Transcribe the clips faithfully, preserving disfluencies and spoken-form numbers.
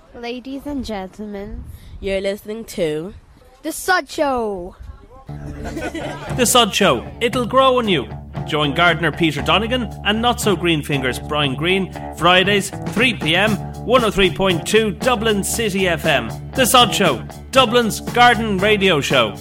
Ladies and gentlemen, you're listening to The Sod Show. The Sod Show. It'll grow on you. Join gardener Peter Donegan and not so green fingers Brian Green Fridays three p.m. one oh three point two Dublin City F M. The Sod Show, Dublin's garden radio show.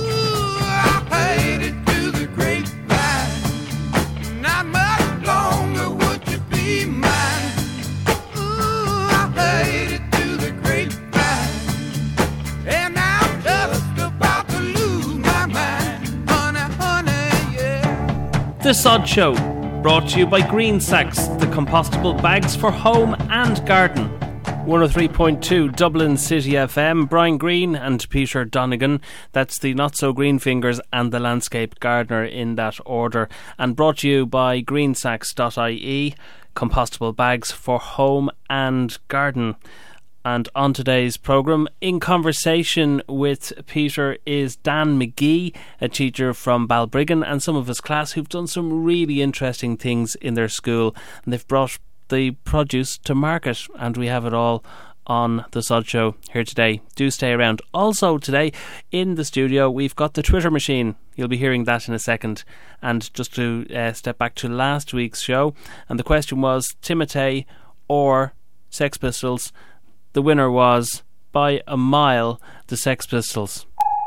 The Sod Show, brought to you by Green Sacks, the compostable bags for home and garden. one oh three point two Dublin City F M, Brian Green and Peter Donegan. That's the Not So Green Fingers and the Landscape Gardener in that order. And brought to you by green sacks dot I E, compostable bags for home and garden. And on today's programme, in conversation with Peter is Dan McGee, a teacher from Balbriggan, and some of his class who've done some really interesting things in their school. And they've brought the produce to market, and we have it all on The Sod Show here today. Do stay around. Also today, in the studio, we've got the Twitter machine. You'll be hearing that in a second. And just to uh, step back to last week's show, and the question was Timotei or Sex Pistols. The winner was, by a mile, the Sex Pistols.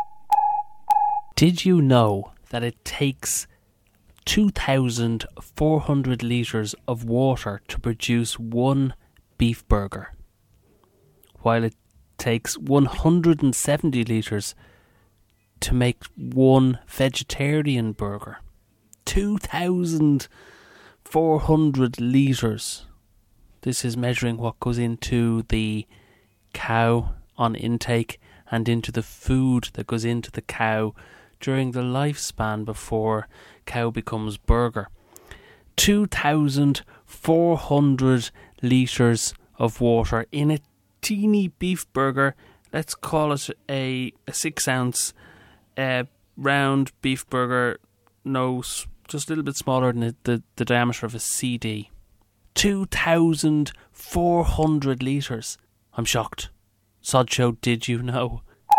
Did you know that it takes two thousand four hundred litres of water to produce one beef burger, while it takes one hundred seventy litres to make one vegetarian burger? two thousand four hundred litres. This is measuring what goes into the cow on intake and into the food that goes into the cow during the lifespan before cow becomes burger. two thousand four hundred litres of water in a teeny beef burger. Let's call it a, a six ounce uh, round beef burger. No, just a little bit smaller than the, the, the diameter of a C D. two thousand four hundred litres. I'm shocked. Sod Show, did you know?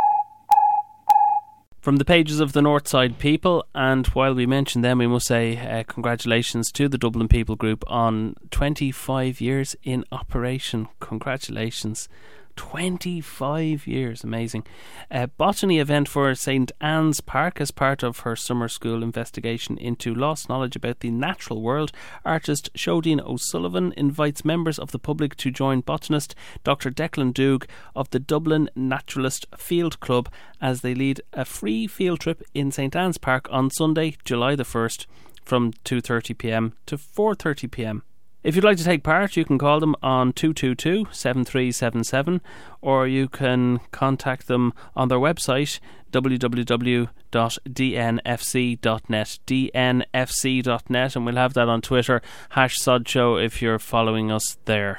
From the pages of the Northside People, and while we mention them, we must say uh, congratulations to the Dublin People Group on twenty-five years in operation. Congratulations. twenty-five years, amazing. A botany event for Saint Anne's Park as part of her summer school investigation into lost knowledge about the natural world. Artist Shodine O'Sullivan invites members of the public to join botanist Doctor Declan Doog of the Dublin Naturalist Field Club as they lead a free field trip in Saint Anne's Park on Sunday, July the first from two thirty p.m. to four thirty p.m. If you'd like to take part, you can call them on two two two, seven three seven seven, or you can contact them on their website, w w w dot d n f c dot net, d n f c dot net, and we'll have that on Twitter, hash SodShow if you're following us there.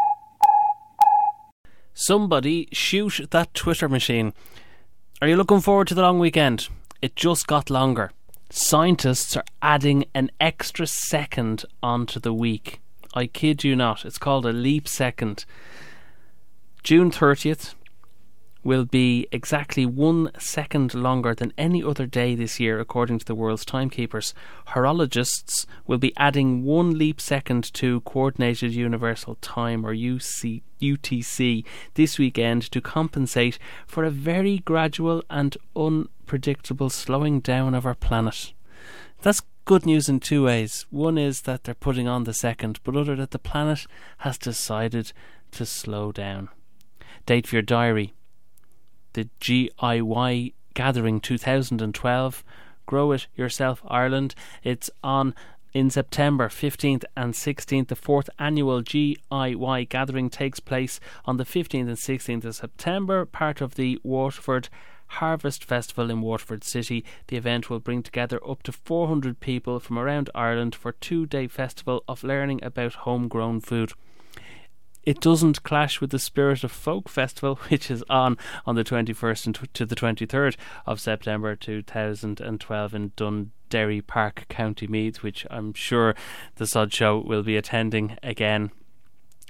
Somebody shoot that Twitter machine. Are you looking forward to the long weekend? It just got longer. Scientists are adding an extra second onto the week. I kid you not, it's called a leap second. June thirtieth will be exactly one second longer than any other day this year, according to the world's timekeepers. Horologists will be adding one leap second to Coordinated Universal Time, or U C, U T C, this weekend to compensate for a very gradual and unpredictable slowing down of our planet. That's good news in two ways. One is that they're putting on the second, but other that the planet has decided to slow down. Date for your diary: the G I Y Gathering two thousand twelve. Grow It Yourself Ireland. It's on in September fifteenth and sixteenth. The fourth annual G I Y Gathering takes place on the fifteenth and sixteenth of September, part of the Waterford Harvest Festival in Waterford City. The event will bring together up to four hundred people from around Ireland for a two-day festival of learning about homegrown food. It doesn't clash with the Spirit of Folk Festival, which is on on the twenty-first and t- to the twenty-third of September two thousand twelve in Dunderry Park, County Meath, which I'm sure the Sod Show will be attending again.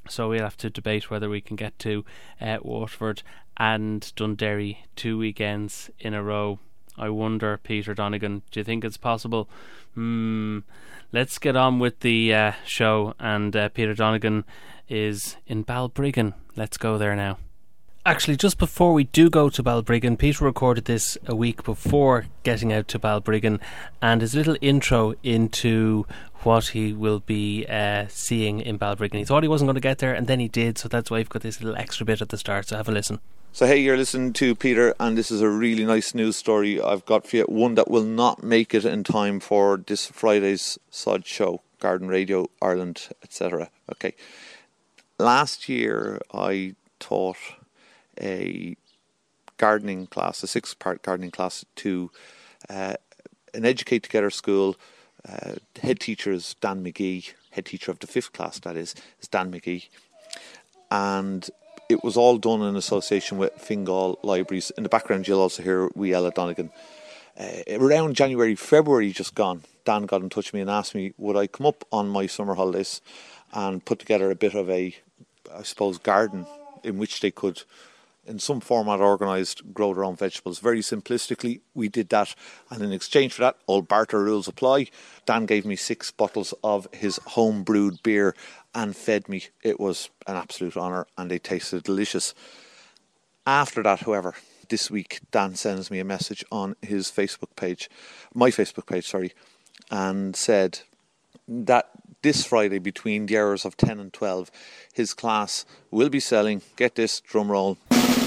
So we'll have to debate whether we can get to uh, Waterford and Dundee two weekends in a row. I wonder, Peter Donegan, do you think it's possible? Hmm. Let's get on with the uh, show. And uh, Peter Donegan is in Balbriggan. Let's go there now. Actually, just before we do go to Balbriggan, Peter recorded this a week before getting out to Balbriggan, and his little intro into what he will be uh, seeing in Balbriggan. He thought he wasn't going to get there, and then he did, so that's why we've got this little extra bit at the start, so have a listen. So hey, you're listening to Peter, and this is a really nice news story I've got for you, one that will not make it in time for this Friday's Sod Show, Garden Radio, Ireland, et cetera. Okay. Last year I taught a gardening class, a six-part gardening class to uh, an Educate Together school. Uh, head teacher is Dan McGee, head teacher of the fifth class, that is, is Dan McGee. And it was all done in association with Fingal Libraries. In the background, you'll also hear wee Ella Donegan. Uh, around January, February just gone, Dan got in touch with me and asked me, would I come up on my summer holidays and put together a bit of a, I suppose, garden in which they could, in some format organised, grow their own vegetables. Very simplistically, we did that, and in exchange for that, all barter rules apply. Dan gave me six bottles of his home brewed beer and fed me. It was an absolute honour, and they tasted delicious. After that, however, this week, Dan sends me a message on his Facebook page, my Facebook page, sorry, and said that this Friday, between the hours of ten and twelve, his class will be selling, get this, drum roll,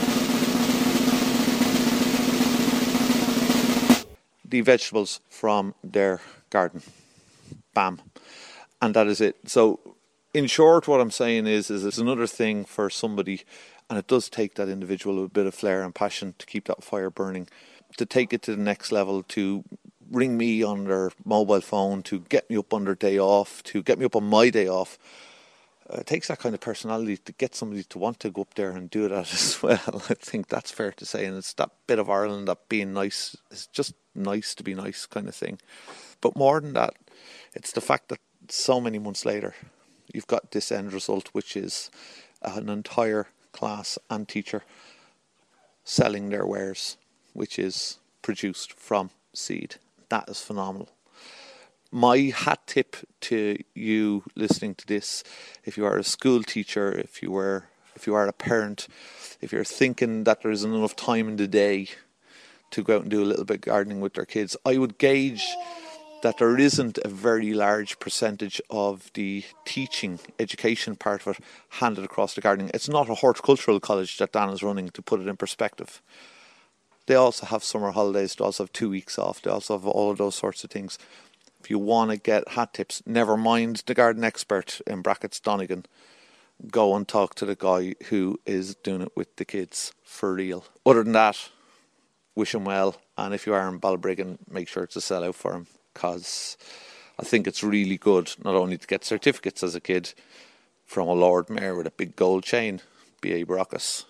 the vegetables from their garden. Bam. And that is it. So, in short, what I'm saying is, is it's another thing for somebody, and it does take that individual with a bit of flair and passion to keep that fire burning, to take it to the next level, to ring me on their mobile phone, to get me up on their day off, to get me up on my day off. Uh, it takes that kind of personality to get somebody to want to go up there and do that as well. I think that's fair to say. And it's that bit of Ireland, that being nice, it's just nice to be nice kind of thing. But more than that, it's the fact that so many months later, you've got this end result, which is an entire class and teacher selling their wares, which is produced from seed. That is phenomenal. My hat tip to you listening to this, if you are a school teacher, if you were, if you are a parent, if you're thinking that there isn't enough time in the day to go out and do a little bit of gardening with their kids, I would gauge that there isn't a very large percentage of the teaching, education part of it handed across to gardening. It's not a horticultural college that Dan is running, to put it in perspective. They also have summer holidays, they also have two weeks off, they also have all of those sorts of things. If you want to get hat tips, never mind the garden expert, in brackets Donegan, go and talk to the guy who is doing it with the kids for real. Other than that, wish him well, and if you are in Balbriggan, make sure it's a sellout for him, because I think it's really good not only to get certificates as a kid from a Lord Mayor with a big gold chain, B A Baracus,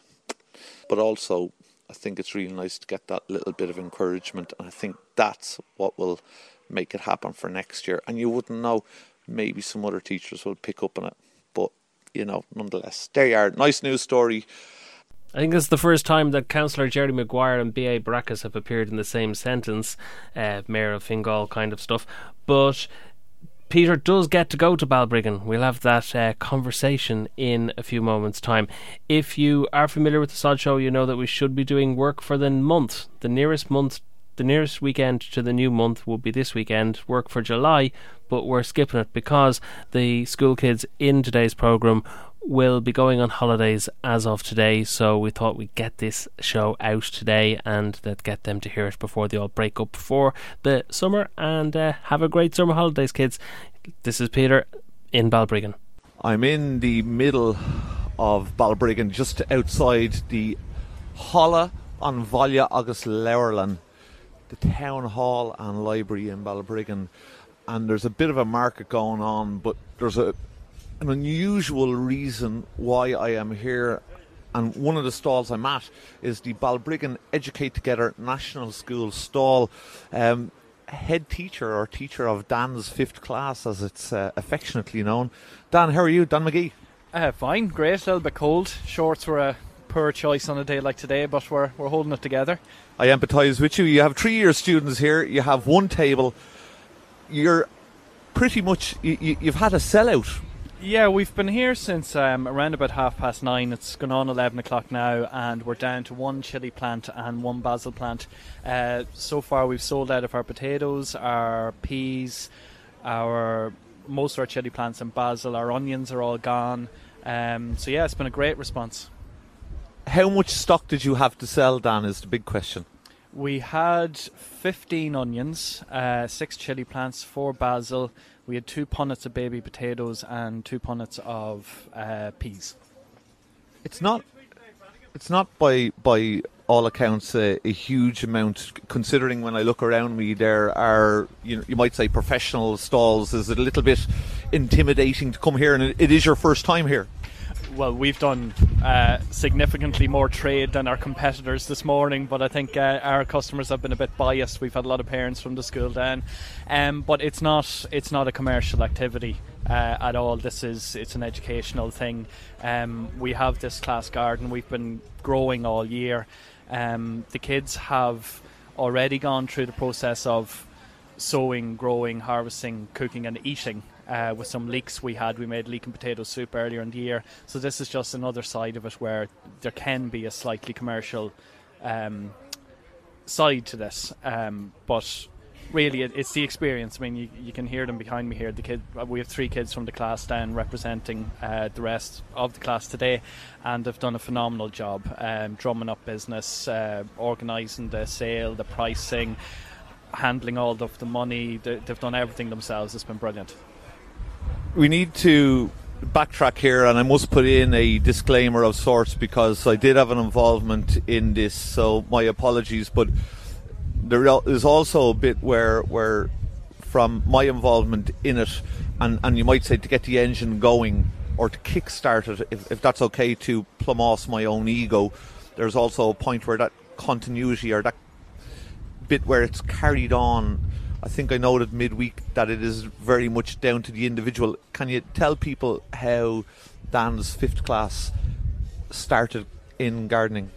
but also I think it's really nice to get that little bit of encouragement, and I think that's what will make it happen for next year. And you wouldn't know, maybe some other teachers will pick up on it, but you know, nonetheless, there you are. Nice news story. I think it's the first time that Councillor Jerry Maguire and B A Baracus have appeared in the same sentence, uh, Mayor of Fingal kind of stuff. But Peter does get to go to Balbriggan. We'll have that uh, conversation in a few moments' time. If you are familiar with the Sod Show, you know that we should be doing work for the month. The nearest month, the nearest weekend to the new month will be this weekend, work for July, but we're skipping it because the school kids in today's programme will be going on holidays as of today, so we thought we'd get this show out today and that get them to hear it before they all break up for the summer. And uh, have a great summer holidays, kids. This is Peter in Balbriggan. I'm in the middle of Balbriggan, just outside the Holla on Valja agus Lewerlan, the town hall and library in Balbriggan. And there's a bit of a market going on, but there's a an unusual reason why I am here. And one of the stalls I'm at is the Balbriggan Educate Together National School stall. Um, head teacher or teacher of Dan's fifth class, as it's uh, affectionately known. Dan, how are you? Dan McGee. Uh, fine, great. A little bit cold. Shorts were a poor choice on a day like today, but we're we're holding it together. I empathise with you. You have three-year students here. You have one table. You're pretty much you, you, you've had a sellout. Yeah, we've been here since um, around about half past nine. It's gone on eleven o'clock now, and we're down to one chilli plant and one basil plant. Uh, so far, we've sold out of our potatoes, our peas, our most of our chilli plants and basil. Our onions are all gone. Um, so yeah, it's been a great response. How much stock did you have to sell, Dan, is the big question. We had fifteen onions, uh, six chilli plants, four basil. We had two punnets of baby potatoes and two punnets of uh, peas. It's not. It's not by by all accounts a, a huge amount. Considering when I look around me, there are you know you might say professional stalls. Is it a little bit intimidating to come here? And it, it is your first time here. Well, we've done uh, significantly more trade than our competitors this morning, but I think uh, our customers have been a bit biased. We've had a lot of parents from the school down, um, but it's not it's not a commercial activity uh, at all. This is it's an educational thing. Um, we have this class garden. We've been growing all year. Um, the kids have already gone through the process of sowing, growing, harvesting, cooking and eating. Uh, with some leeks we had. We made leek and potato soup earlier in the year. So this is just another side of it where there can be a slightly commercial um, side to this. Um, but really it, it's the experience. I mean, you, you can hear them behind me here. The kid, we have three kids from the class down representing uh, the rest of the class today, and they've done a phenomenal job um, drumming up business, uh, organising the sale, the pricing, handling all of the money. They, they've done everything themselves. It's been brilliant. We need to backtrack here, and I must put in a disclaimer of sorts because I did have an involvement in this, so my apologies. But there is also a bit where, where from my involvement in it, and, and you might say to get the engine going or to kick-start it, if, if that's okay, to plumb off my own ego, there's also a point where that continuity or that bit where it's carried on. I think I noted midweek that it is very much down to the individual. Can you tell people how Dan's fifth class started in gardening?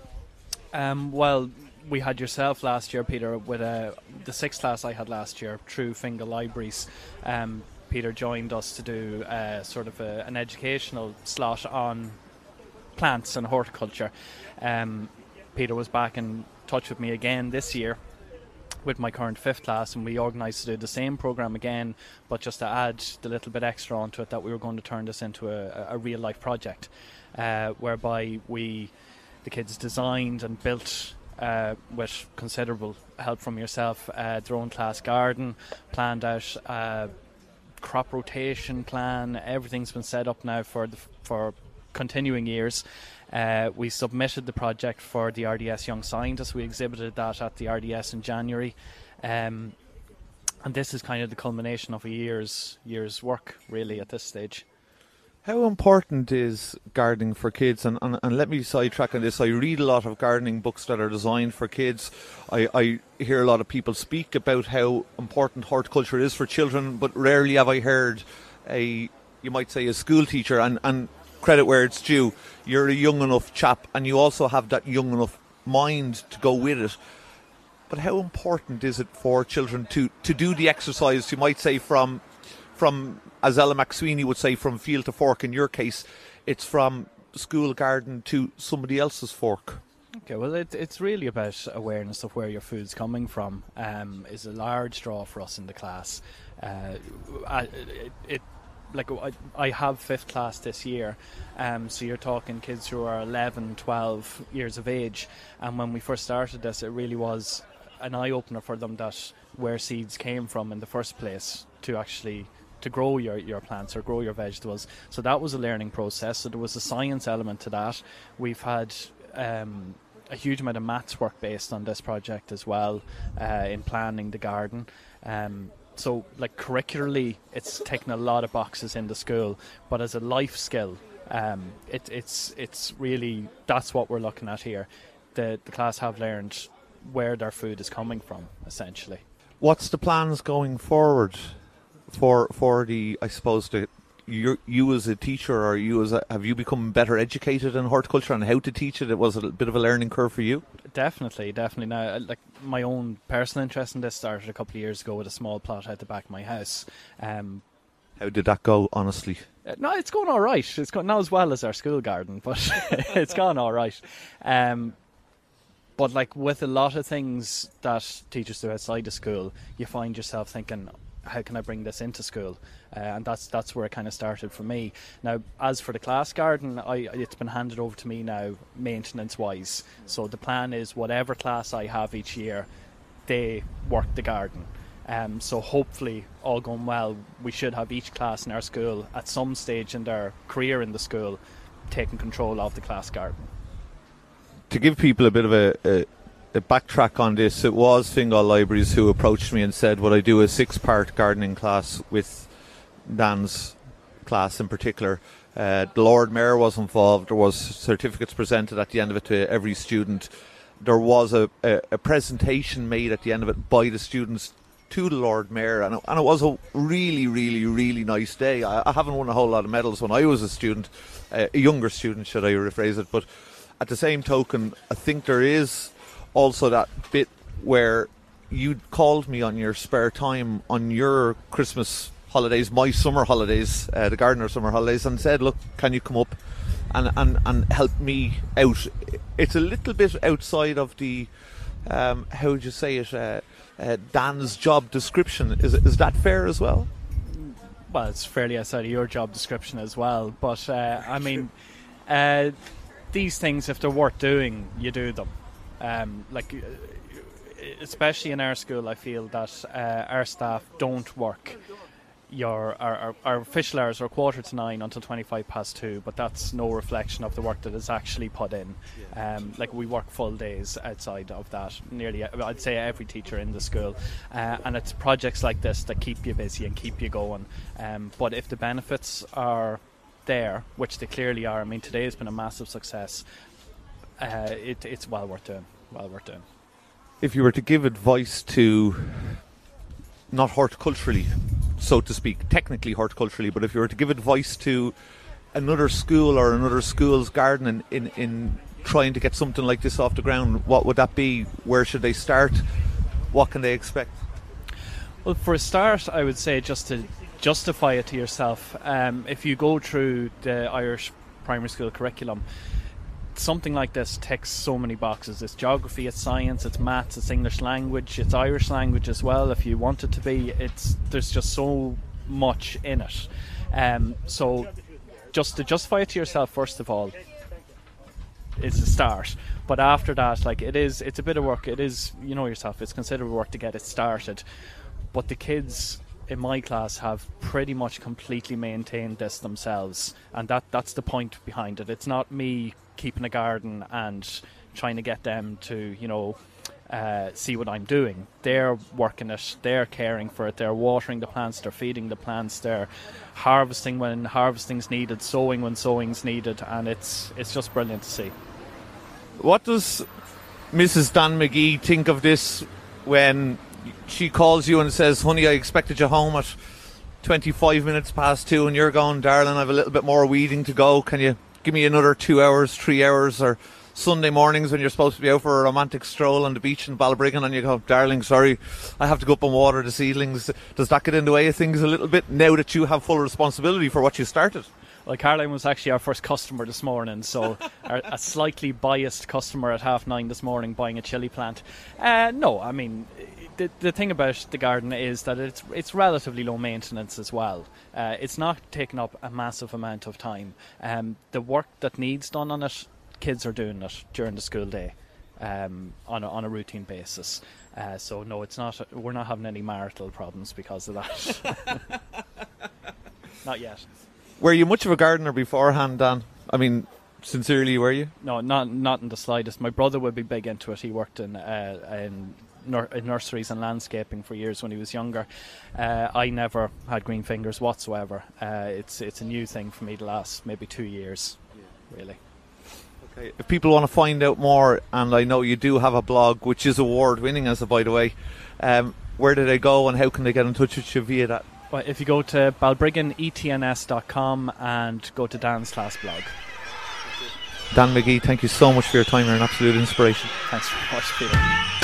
Um, well, we had yourself last year, Peter, with uh, the sixth class I had last year through Fingal Libraries. Um, Peter joined us to do uh, sort of a, an educational slot on plants and horticulture. Um, Peter was back in touch with me again this year with my current fifth class, and we organised to do the same programme again, but just to add the little bit extra onto it, that we were going to turn this into a, a real life project, uh, whereby we, the kids designed and built uh, with considerable help from yourself, uh, their own class garden, planned out uh, crop rotation plan. Everything's been set up now for the, for continuing years. Uh, we submitted the project for the R D S Young Scientists. We exhibited that at the R D S in January, um, and this is kind of the culmination of a year's year's work, really, at this stage. How important is gardening for kids? And, and, and let me sidetrack on this. I read a lot of gardening books that are designed for kids. I, I hear a lot of people speak about how important horticulture is for children, but rarely have I heard a, you might say, a school teacher, and, and credit where it's due, you're a young enough chap and you also have that young enough mind to go with it. But how important is it for children to, to do the exercise, you might say, from, from as Ella McSweeney would say, from field to fork? In your case, it's from school garden to somebody else's fork. Okay, well, it, it's really about awareness of where your food's coming from. Um, is a large draw for us in the class. Uh, it, it Like I, I have fifth class this year, um, so you're talking kids who are eleven, twelve years of age, and when we first started this, it really was an eye-opener for them that where seeds came from in the first place to actually to grow your, your plants or grow your vegetables. So that was a learning process, so there was a science element to that. We've had um, a huge amount of maths work based on this project as well, uh, in planning the garden. Um, So, like, curricularly, it's taken a lot of boxes in the school, but as a life skill, um, it, it's it's really, that's what we're looking at here. The, the class have learned where their food is coming from, essentially. What's the plans going forward for for the, I suppose, the you you as a teacher, or you as a, have you become better educated in horticulture and how to teach it? It was a bit of a learning curve for you. Definitely, definitely. Now, like my own personal interest in this started a couple of years ago with a small plot out the back of my house. Um, How did that go, honestly? Uh, no, it's going all right. It's going not as well as our school garden, but it's gone all right. Um, but like with a lot of things that teachers do outside of school, you find yourself thinking, how can I bring this into school? Uh, and that's that's where it kind of started for me. Now, as for the class garden, I, it's been handed over to me now, maintenance-wise. So the plan is whatever class I have each year, they work the garden. Um, so hopefully, all going well, we should have each class in our school at some stage in their career in the school taking control of the class garden. To give people a bit of a, a, a backtrack on this, it was Fingal Libraries who approached me and said, would I do a six-part gardening class with Dan's class in particular. Uh, the Lord Mayor was involved. There was certificates presented at the end of it to every student. There was a, a, a presentation made at the end of it by the students to the Lord Mayor, and it, and it was a really, really, really nice day. I, I haven't won a whole lot of medals when I was a student, uh, a younger student, should I rephrase it, but at the same token, I think there is also that bit where you called me on your spare time on your Christmas holidays, my summer holidays, uh, the gardener summer holidays, and said, look, can you come up and, and, and help me out? It's a little bit outside of the, um, how would you say it, uh, Uh, Dan's job description. Is is that fair as well? Well, it's fairly outside of your job description as well. But uh, I mean, uh, these things, if they're worth doing, you do them. Um, like, especially in our school, I feel that uh, our staff don't work. Your our, our, our official hours are quarter to nine until twenty-five past two, but that's no reflection of the work that is actually put in. Um, like we work full days outside of that. Nearly, I'd say every teacher in the school, uh, and it's projects like this that keep you busy and keep you going. Um, but if the benefits are there, which they clearly are, I mean, today has been a massive success. Uh, it, it's well worth doing. Well worth doing. If you were to give advice to, not horticulturally, so to speak, technically horticulturally, but if you were to give advice to another school or another school's garden in, in, in trying to get something like this off the ground, what would that be? Where should they start? What can they expect? Well, for a start, I would say just to justify it to yourself. Um, if you go through the Irish primary school curriculum, something like this ticks so many boxes. It's geography, it's science, it's maths, it's English language, it's Irish language as well if you want it to be. It's there's just so much in it. Um, so just to justify it to yourself, first of all, is the start. But after that, like it is, it's a bit of work. It is, you know yourself, it's considerable work to get it started. But the kids in my class have pretty much completely maintained this themselves, and that that's the point behind it. It's not me keeping a garden and trying to get them to, you know, uh, see what I'm doing. They're working it, they're caring for it, they're watering the plants, they're feeding the plants, they're harvesting when harvesting's needed, sowing when sowing's needed, and it's it's just brilliant to see. What does Missus Dan McGee think of this when she calls you and says, honey, I expected you home at twenty-five minutes past two and you're going, darling, I have a little bit more weeding to go, can you give me another two hours, three hours, or Sunday mornings when you're supposed to be out for a romantic stroll on the beach in Balbriggan and you go, darling, sorry, I have to go up and water the seedlings. Does that get in the way of things a little bit now that you have full responsibility for what you started? Well, Caroline was actually our first customer this morning, so our, a slightly biased customer at half nine this morning buying a chili plant. Uh, no, I mean, the the thing about the garden is that it's it's relatively low maintenance as well. Uh, it's not taking up a massive amount of time. Um, the work that needs done on it, kids are doing it during the school day, um, on a, on a routine basis. Uh, so no, it's not. We're not having any marital problems because of that. Not yet. Were you much of a gardener beforehand, Dan? I mean, sincerely, were you? No, not not in the slightest. My brother would be big into it. He worked in uh, in, nur- in nurseries and landscaping for years when he was younger. Uh, I never had green fingers whatsoever. Uh, it's it's a new thing for me the last maybe two years, yeah. Really. Okay. If people want to find out more, and I know you do have a blog which is award-winning, as a by the way, um, where do they go and how can they get in touch with you via that? Well, if you go to balbriggan e t n s dot com and go to Dan's class blog. Dan McGee, thank you so much for your time. You're an absolute inspiration. Thanks very much, Peter.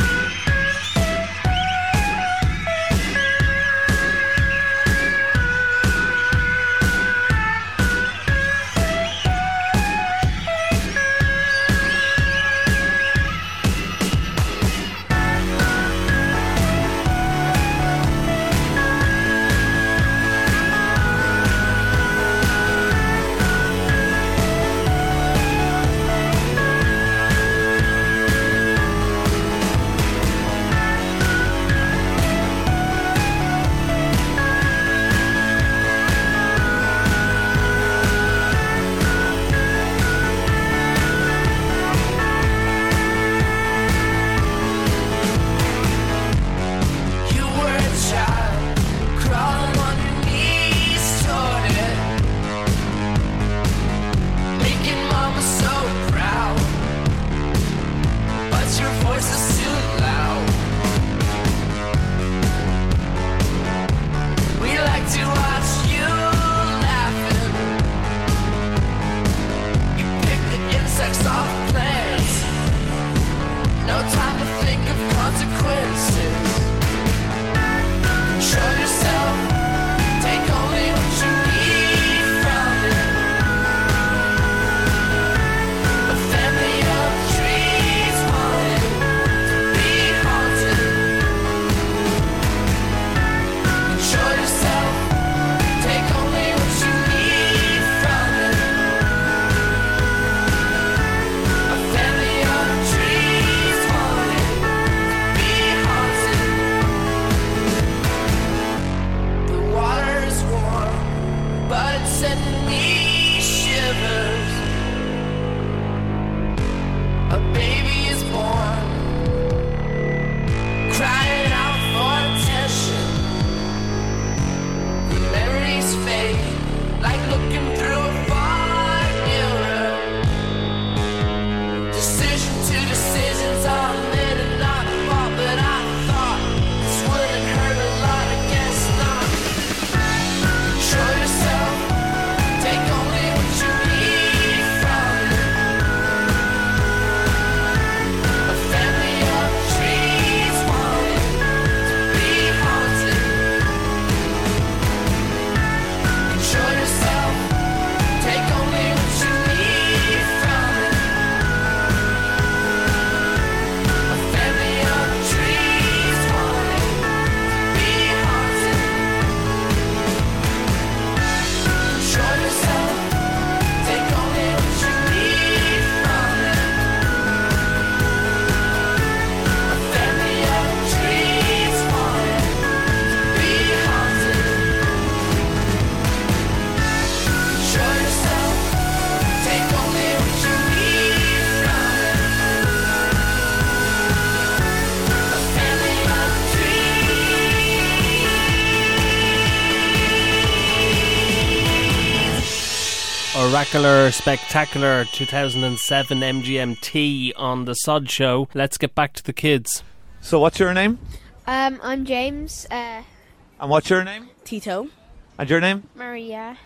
Oracular, spectacular two thousand seven M G M T on the Sod Show. Let's get back to the kids. So what's your name? Um, I'm James. Uh, And what's your name? Tito. And your name? Maria.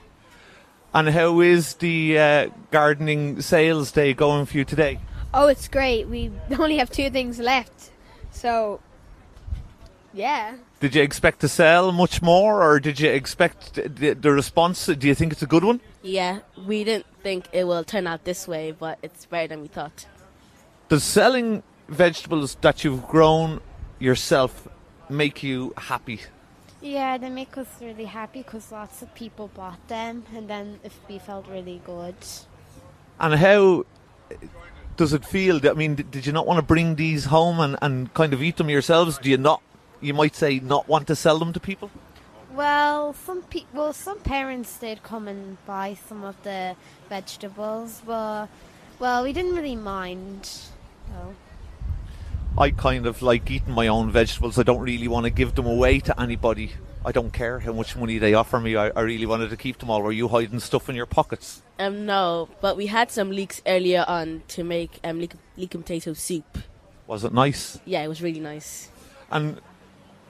And how is the uh, gardening sales day going for you today? Oh, it's great. We only have two things left. So, yeah. Did you expect to sell much more, or did you expect the, the response? Do you think it's a good one? Yeah, we didn't think it will turn out this way, but it's better than we thought. Does selling vegetables that you've grown yourself make you happy? Yeah, they make us really happy because lots of people bought them, and then if we felt really good. And how does it feel? I mean, did you not want to bring these home and, and kind of eat them yourselves? Do you not, you might say, not want to sell them to people? Well, some pe- well, some parents did come and buy some of the vegetables, but, well, we didn't really mind. No. I kind of like eating my own vegetables. I don't really want to give them away to anybody. I don't care how much money they offer me. I, I really wanted to keep them all. Were you hiding stuff in your pockets? Um, no, but we had some leeks earlier on to make um leek, leek and potato soup. Was it nice? Yeah, it was really nice. And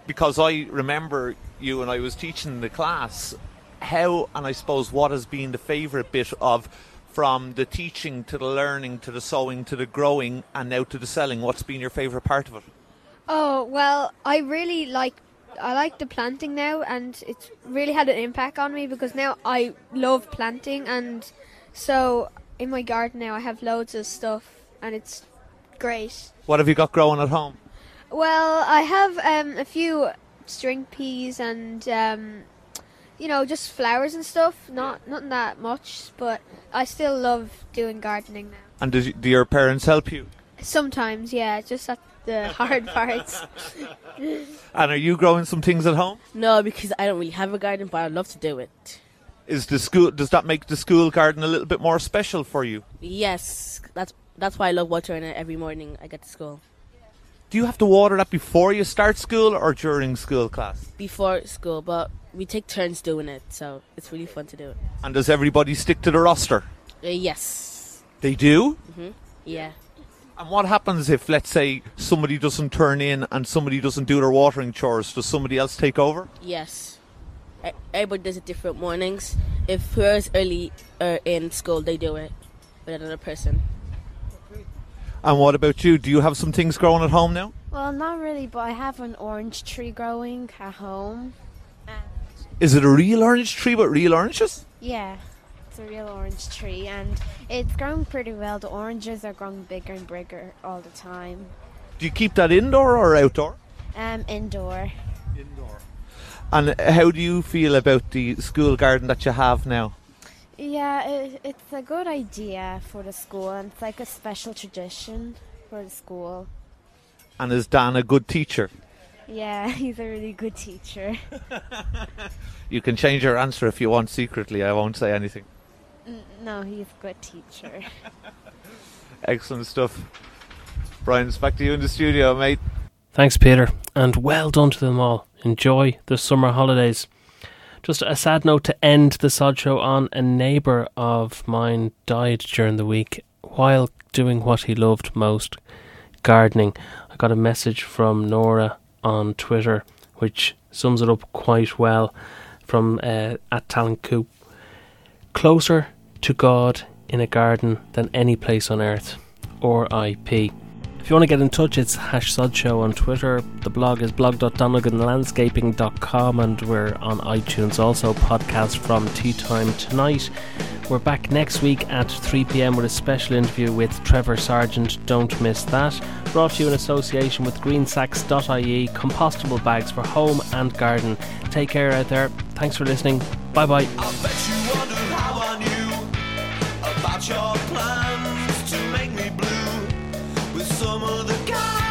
because I remember you when I was teaching the class, how, and I suppose what has been the favourite bit of, from the teaching to the learning to the sewing to the growing and now to the selling, what's been your favourite part of it? Oh, well, I really like I like the planting now, and it's really had an impact on me because now I love planting, and so in my garden now I have loads of stuff and it's great. What have you got growing at home? Well, I have um, a few string peas and um, you know, just flowers and stuff. Not not that much, but I still love doing gardening now. And does, do your parents help you? Sometimes, yeah, just at the hard parts. And are you growing some things at home? No, because I don't really have a garden, but I'd love to do it. Is the school? Does that make the school garden a little bit more special for you? Yes, that's that's why I love watering it every morning I get to school. Do you have to water that before you start school or during school class? Before school, but we take turns doing it, so it's really fun to do it. And does everybody stick to the roster? Uh, yes. They do? hmm Yeah. And what happens if, let's say, somebody doesn't turn in and somebody doesn't do their watering chores? Does somebody else take over? Yes. E- Everybody does it different mornings. If whoever's early uh, in school, they do it with another person. And what about you? Do you have some things growing at home now? Well, not really, but I have an orange tree growing at home. And Is it a real orange tree with real oranges? yeah, it's a real orange tree, and it's growing pretty well. The oranges are growing bigger and bigger all the time. Do you keep that indoor or outdoor? Um, indoor. Indoor. And how do you feel about the school garden that you have now? Yeah, it, it's a good idea for the school, and it's like a special tradition for the school. And is Dan a good teacher? Yeah, he's a really good teacher. You can change your answer if you want secretly. I won't say anything. N- no, he's a good teacher. Excellent stuff. Brian, it's back to you in the studio, mate. Thanks, Peter, and well done to them all. Enjoy the summer holidays. Just a sad note to end the Sod Show on: a neighbour of mine died during the week while doing what he loved most, gardening. I got a message from Nora on Twitter which sums it up quite well, from uh, at Talent Coop. Closer to God in a garden than any place on earth. R I P If you want to get in touch, it's hash Sod Show on Twitter. The blog is blog dot donegan landscaping dot com, and we're on iTunes also. Podcast from Tea Time Tonight. We're back next week at three p.m. with a special interview with Trevor Sargent. Don't miss that. Brought to you in association with green sacks dot I E, compostable bags for home and garden. Take care out there. Thanks for listening. Bye bye. I bet you wonder how I knew about your plans to make me blue with some other guy.